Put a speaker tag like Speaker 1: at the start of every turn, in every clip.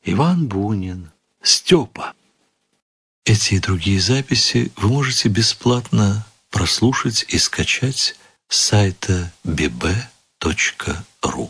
Speaker 1: Иван Бунин, Степа. Эти и другие записи вы можете бесплатно прослушать и скачать с сайта bb.ru.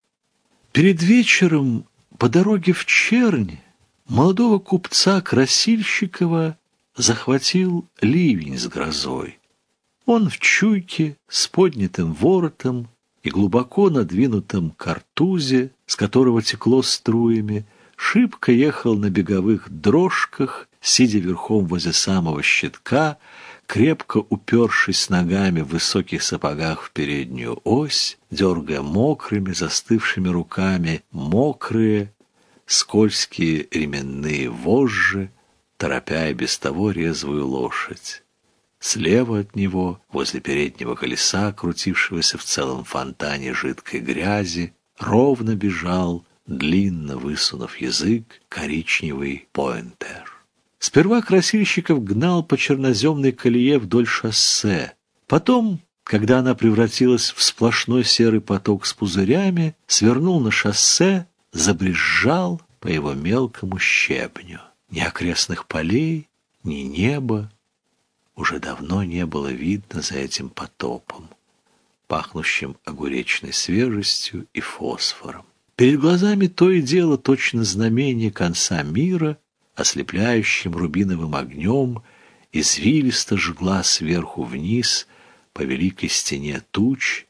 Speaker 1: Перед вечером по дороге в Чернь молодого купца Красильщикова захватил ливень с грозой. Он в чуйке с поднятым воротом и глубоко надвинутом картузе, с которого текло струями, шибко ехал на беговых дрожках, сидя верхом возле самого щитка, крепко упершись ногами в высоких сапогах в переднюю ось, дергая мокрыми, застывшими руками мокрые, скользкие ременные вожжи, торопя и без того резвую лошадь. Слева от него, возле переднего колеса, крутившегося в целом фонтане жидкой грязи, ровно бежал, длинно высунув язык, коричневый пойнтер. Сперва Красильщиков гнал по черноземной колее вдоль шоссе. Потом, когда она превратилась в сплошной серый поток с пузырями, свернул на шоссе, забрезжал по его мелкому щебню. Ни окрестных полей, ни неба уже давно не было видно за этим потопом, пахнущим огуречной свежестью и фосфором. Перед глазами то и дело точно знамение конца мира, ослепляющим рубиновым огнем, извилисто жгла сверху вниз по великой стене туч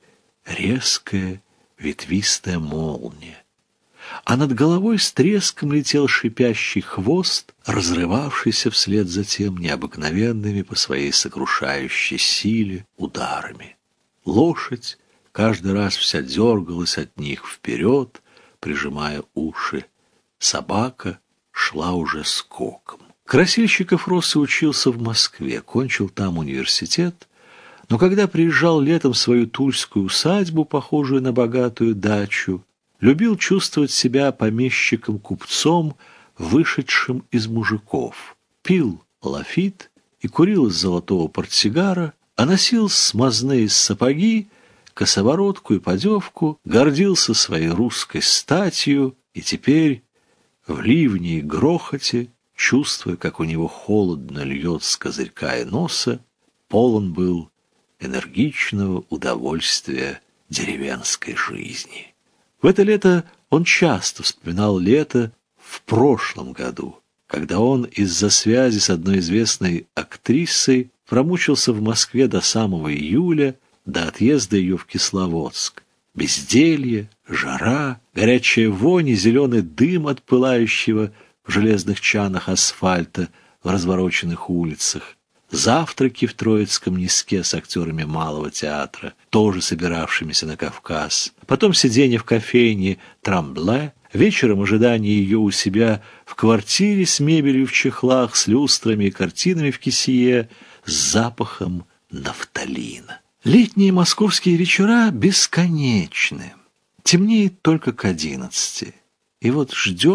Speaker 1: резкая ветвистая молния. А над головой с треском летел шипящий хвост, разрывавшийся вслед за тем необыкновенными по своей сокрушающей силе ударами. Лошадь каждый раз вся дергалась от них вперед, прижимая уши. Собака шла уже скоком. Красильщиков рос и учился в Москве, кончил там университет, но когда приезжал летом в свою тульскую усадьбу, похожую на богатую дачу, любил чувствовать себя помещиком-купцом, вышедшим из мужиков. Пил лафит и курил из золотого портсигара, а носил смазные сапоги, косоворотку и подевку, гордился своей русской статью и теперь в ливне и грохоте, чувствуя, как у него холодно льет с козырька и носа, полон был энергичного удовольствия деревенской жизни. В это лето он часто вспоминал лето в прошлом году, когда он из-за связи с одной известной актрисой промучился в Москве до самого июля, до отъезда ее в Кисловодск. Безделье, жара, горячая вонь и зеленый дым от пылающего в железных чанах асфальта в развороченных улицах. Завтраки в Троицком Низке с актерами Малого театра, тоже собиравшимися на Кавказ. Потом сиденье в кофейне «Трамбле», вечером ожидание ее у себя в квартире с мебелью в чехлах, с люстрами и картинами в кисее, с запахом нафталина. Летние московские вечера бесконечны. Темнеет только к 11. И вот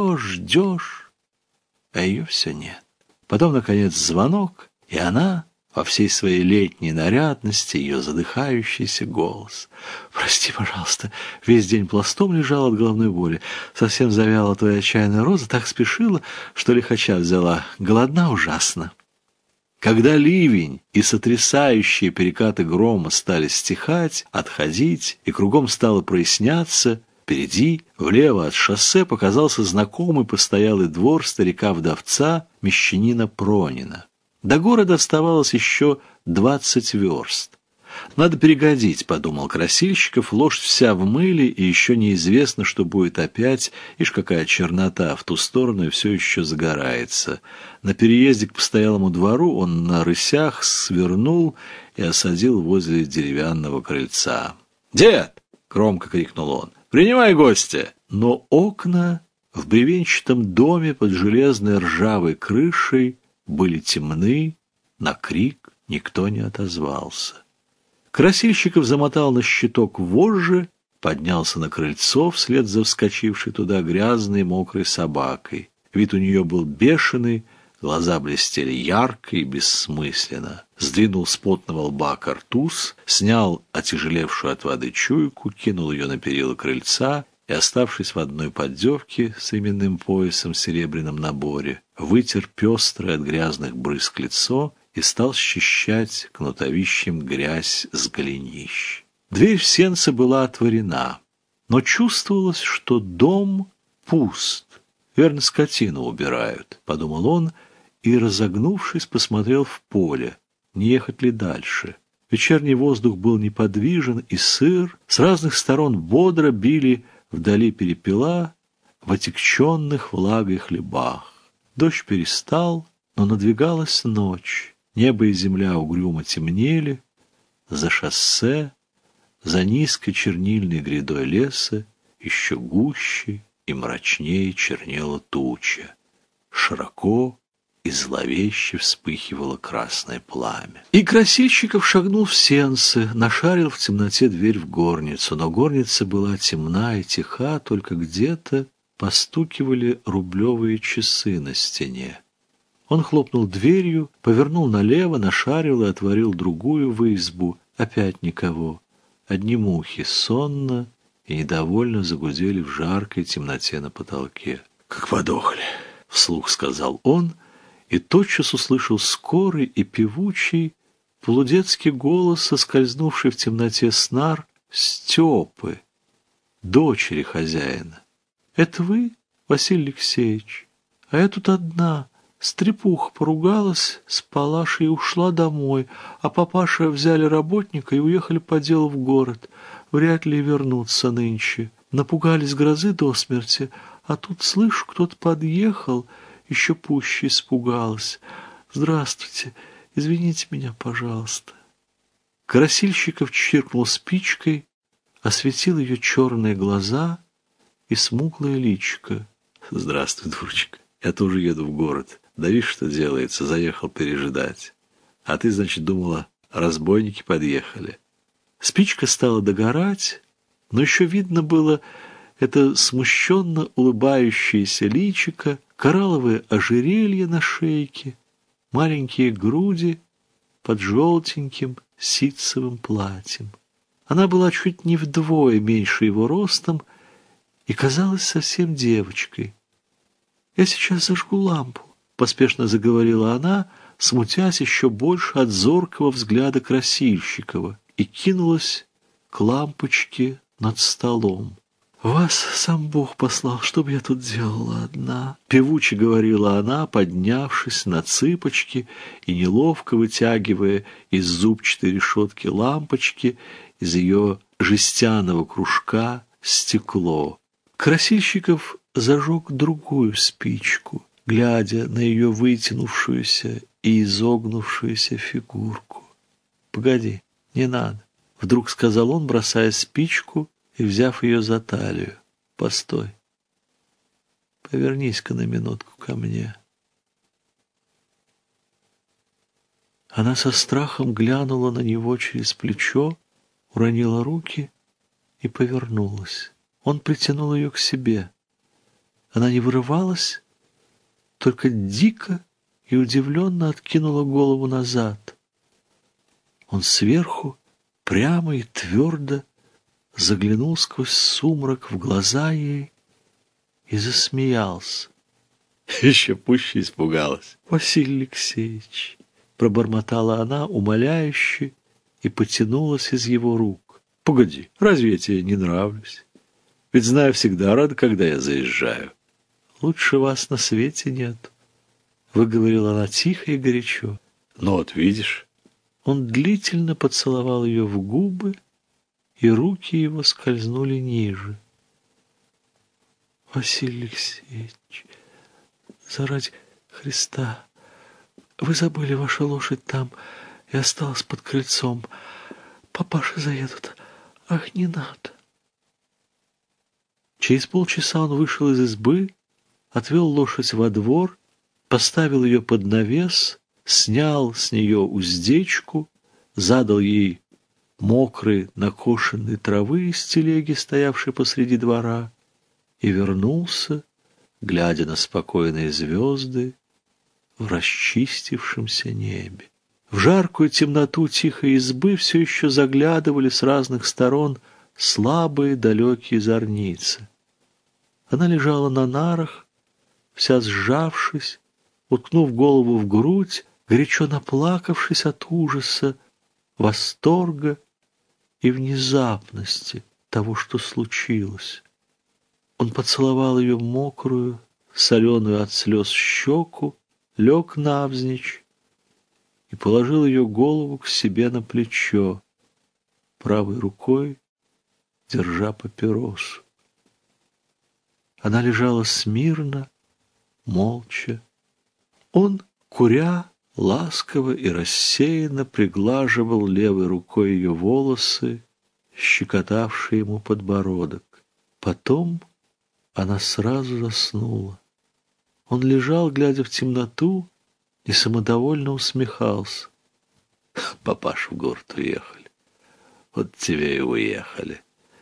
Speaker 1: ждешь, а ее все нет. Потом, наконец, звонок, и она, во всей своей летней нарядности, ее задыхающийся голос. «Прости, пожалуйста, весь день пластом лежал от головной боли. Совсем завяла твоя чайная роза, так спешила, что лихача взяла. Голодна ужасно». Когда ливень и сотрясающие перекаты грома стали стихать, отходить, и кругом стало проясняться, впереди, влево от шоссе, показался знакомый постоялый двор старика-вдовца мещанина Пронина. До города оставалось еще 20 верст. «Надо перегодить», — подумал Красильщиков, — «лошадь вся в мыле, и еще неизвестно, что будет опять, ишь какая чернота в ту сторону и все еще загорается». На переезде к постоялому двору он на рысях свернул и осадил возле деревянного крыльца. «Дед!» — громко крикнул он. «Принимай гостя!» Но окна в бревенчатом доме под железной ржавой крышей были темны, на крик никто не отозвался. Красильщиков замотал на щиток вожжи, поднялся на крыльцо вслед за вскочившей туда грязной мокрой собакой. Вид у нее был бешеный, глаза блестели ярко и бессмысленно. Сдвинул с потного лба картуз, снял отяжелевшую от воды чуйку, кинул ее на перила крыльца и, оставшись в одной поддевке с именным поясом в серебряном наборе, вытер пестрое от грязных брызг лицо и стал счищать кнутовищем грязь с голенищ. Дверь в сенце была отворена, но чувствовалось, что дом пуст. «Верно, скотину убирают», — подумал он, и, разогнувшись, посмотрел в поле, не ехать ли дальше. Вечерний воздух был неподвижен и сыр, с разных сторон бодро били вдали перепела в отягченных влагой хлебах. Дождь перестал, но надвигалась ночь. Небо и земля угрюмо темнели. За шоссе, за низкой чернильной грядой леса еще гуще и мрачнее чернела туча. Широко и зловеще вспыхивало красное пламя. И Красильщиков шагнул в сенцы, нашарил в темноте дверь в горницу, но горница была темна и тиха, только где-то постукивали рублевые часы на стене. Он хлопнул дверью, повернул налево, нашарил и отворил другую в избу. Опять никого. Одни мухи сонно и недовольно загудели в жаркой темноте на потолке. «Как подохли!» — вслух сказал он, и тотчас услышал скорый и певучий, полудетский голос, соскользнувший в темноте снар Степы, дочери хозяина. «Это вы, Василий Алексеевич? А я тут одна. Стрепуха поругалась с Палашей и ушла домой, а папаша взяли работника и уехали по делу в город. Вряд ли вернутся нынче. Напугались грозы до смерти, а тут, слышу, кто-то подъехал, еще пуще испугалась. Здравствуйте, извините меня, пожалуйста». Красильщиков чиркнул спичкой, осветил ее черные глаза и смуглое личико. «Здравствуй, дурочка, я тоже еду в город. Да видишь, что делается, заехал пережидать. А ты, значит, думала, разбойники подъехали». Спичка стала догорать, но еще видно было это смущенно улыбающееся личико, коралловое ожерелье на шейке, маленькие груди под желтеньким ситцевым платьем. Она была чуть не вдвое меньше его ростом и казалась совсем девочкой. «Я сейчас зажгу лампу», — поспешно заговорила она, смутясь еще больше от зоркого взгляда Красильщикова, и кинулась к лампочке над столом. «Вас сам Бог послал, чтобы я тут делала одна», — певуче говорила она, поднявшись на цыпочки и неловко вытягивая из зубчатой решетки лампочки из ее жестяного кружка стекло. Красильщиков зажег другую спичку, глядя на ее вытянувшуюся и изогнувшуюся фигурку. «Погоди, не надо», — вдруг сказал он, бросая спичку и взяв ее за талию. «Постой. Повернись-ка на минутку ко мне». Она со страхом глянула на него через плечо, уронила руки и повернулась. Он притянул ее к себе. Она не вырывалась, только дико и удивленно откинула голову назад. Он сверху, прямо и твердо, заглянул сквозь сумрак в глаза ей и засмеялся. Еще пуще испугалась. «Василий Алексеевич», — пробормотала она умоляюще и потянулась из его рук. «Погоди, разве я тебе не нравлюсь? Ведь знаю, всегда рада, когда я заезжаю». «Лучше вас на свете нет», — выговорила она тихо и горячо. «Ну вот видишь». Он длительно поцеловал ее в губы, и руки его скользнули ниже. «Василий Алексеевич, заради Христа, вы забыли, ваша лошадь там и осталась под крыльцом. Папаши заедут. Ах, не надо». Через полчаса он вышел из избы, отвел лошадь во двор, поставил ее под навес, снял с нее уздечку, задал ей мокрой накошенной травы из телеги, стоявшей посреди двора, и вернулся, глядя на спокойные звезды в расчистившемся небе. В жаркую темноту тихой избы все еще заглядывали с разных сторон слабые далекие зорницы. Она лежала на нарах, вся сжавшись, уткнув голову в грудь, горячо наплакавшись от ужаса, восторга и внезапности того, что случилось. Он поцеловал ее мокрую, соленую от слез щеку, лег навзничь и положил ее голову к себе на плечо, правой рукой держа папиросу. Она лежала смирно, молча. Он, куря, ласково и рассеянно приглаживал левой рукой ее волосы, щекотавшие ему подбородок. Потом она сразу заснула. Он лежал, глядя в темноту, и самодовольно усмехался. Папаша в город уехали. Вот тебе и уехали.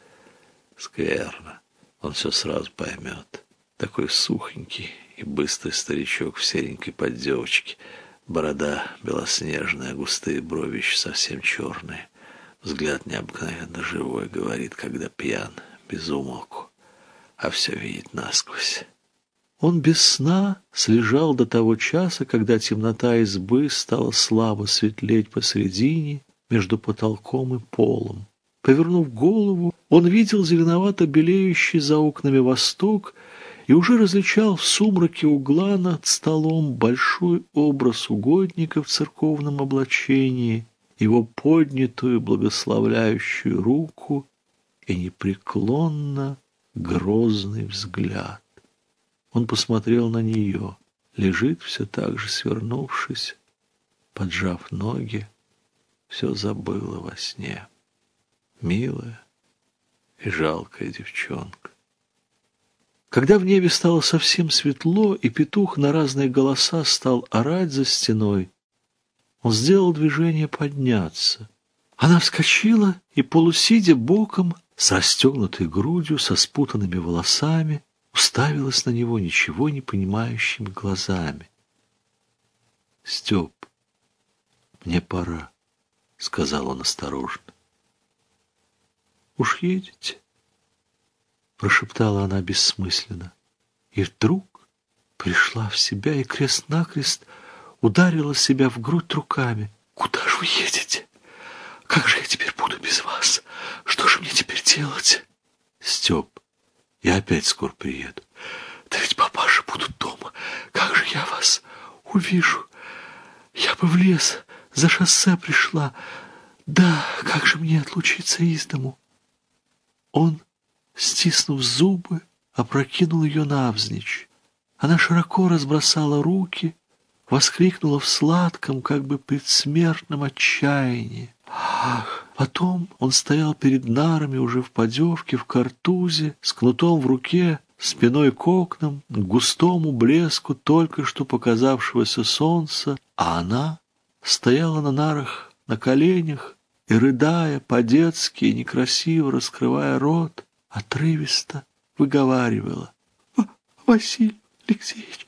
Speaker 1: Скверно. Он все сразу поймет. Такой сухонький и быстрый старичок в серенькой поддевочке. Борода белоснежная, густые брови еще совсем черные. Взгляд необыкновенно живой, говорит, когда пьян, без умолку. А все видит насквозь. Он без сна слежал до того часа, когда темнота избы стала слабо светлеть посредине, между потолком и полом. Повернув голову, он видел зеленовато белеющий за окнами восток и уже различал в сумраке угла над столом большой образ угодника в церковном облачении, его поднятую благословляющую руку и непреклонно грозный взгляд. Он посмотрел на нее, лежит все так же свернувшись, поджав ноги, все забыла во сне. Милая и жалкая девчонка. Когда в небе стало совсем светло, и петух на разные голоса стал орать за стеной, он сделал движение подняться. Она вскочила и, полусидя боком, с расстегнутой грудью, со спутанными волосами, уставилась на него ничего не понимающими глазами. — Степ, мне пора, — сказал он осторожно. — Уж едете? — прошептала она бессмысленно. И вдруг пришла в себя и крест-накрест ударила себя в грудь руками. — Куда же вы едете? Как же я теперь буду без вас? Что же мне теперь делать? — Степ, я опять скоро приеду. — Да ведь папаша будут дома. Как же я вас увижу? Я бы в лес за шоссе пришла. Да, как же мне отлучиться из дому? Он, стиснув зубы, опрокинул ее навзничь. Она широко разбросала руки, воскликнула в сладком, как бы предсмертном отчаянии. Ах! Потом он стоял перед нарами уже в подевке, в картузе, с кнутом в руке, спиной к окнам, к густому блеску только что показавшегося солнца, а она стояла на нарах на коленях и, рыдая по-детски и некрасиво раскрывая рот, отрывисто выговаривала: «Василий Алексеевич,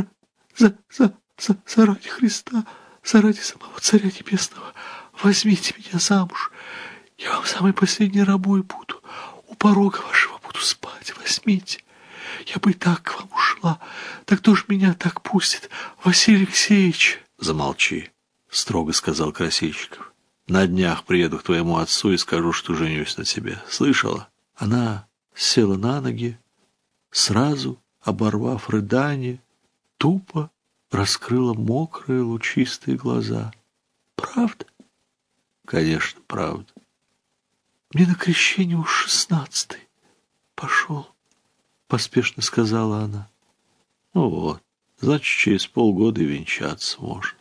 Speaker 1: заради Христа, заради самого Царя Небесного, возьмите меня замуж. Я вам самой последней рабой буду, у порога вашего буду спать. Возьмите. Я бы и так к вам ушла. Так кто ж меня так пустит, Василий Алексеевич?» «Замолчи», — строго сказал Красильщиков. «На днях приеду к твоему отцу и скажу, что женюсь на тебе. Слышала?» Она села на ноги, сразу оборвав рыдание, тупо раскрыла мокрые лучистые глаза. «Правда?» «Конечно, правда». «Мне на крещение уж 16-й пошел», — поспешно сказала она. «Ну вот, значит, через полгода и венчаться можно».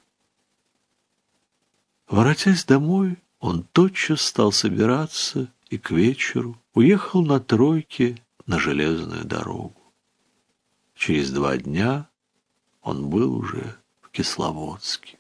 Speaker 1: Воротясь домой, он тотчас стал собираться и к вечеру уехал на тройке на железную дорогу. Через 2 дня он был уже в Кисловодске.